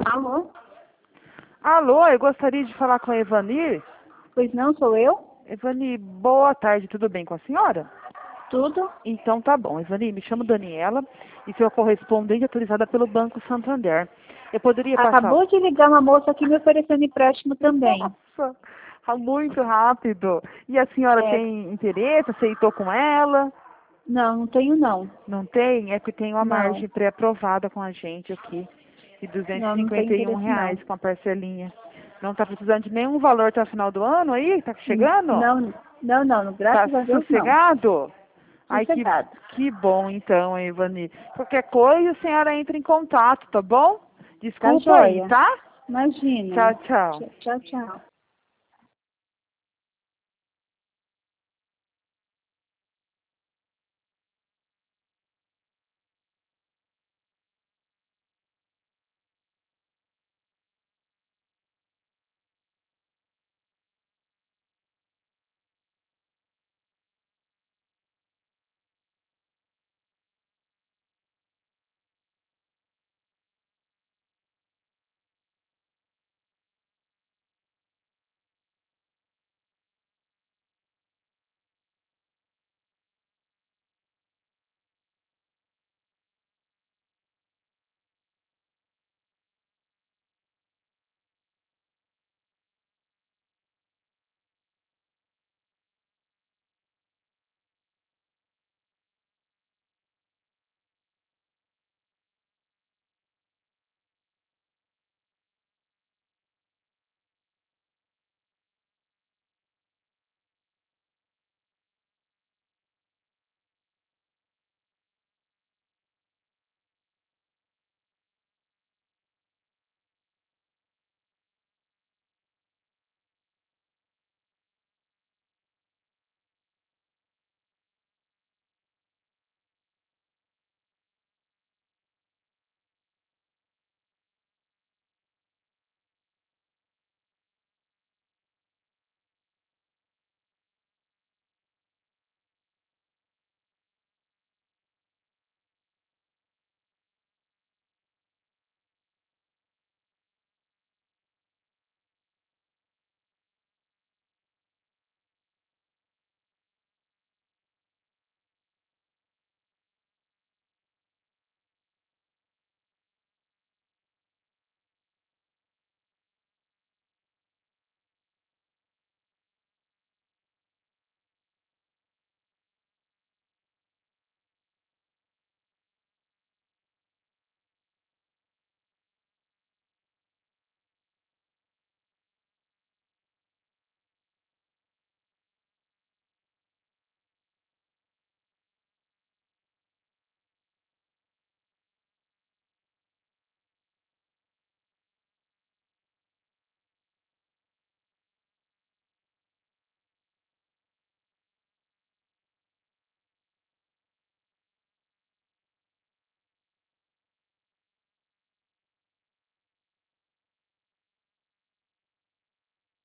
Alô? Alô, eu gostaria de falar com a Evani. Pois não, sou eu? Evani, boa tarde, tudo bem com a senhora? Tudo? Então tá bom. Evani, me chamo Daniela e sou a correspondente autorizada pelo Banco Santander. Eu poderia passar... Acabou de ligar uma moça aqui me oferecendo empréstimo também. Nossa, muito rápido. E a senhora É, tem interesse? Aceitou com ela? não tenho não. Não tem? É porque tem uma Não, margem pré-aprovada com a gente aqui. De não tenho interesse R$ 251 não. com a parcelinha. Não está precisando de nenhum valor até o final do ano aí? Tá chegando? Não, Tá graças a Deus não. sossegado? Ai, Sossegado. que bom então, Ivani. Qualquer coisa, a senhora entra em contato, tá bom? Tá Desculpa aí, joia. tá? Imagina. Tchau, tchau. Tchau, tchau.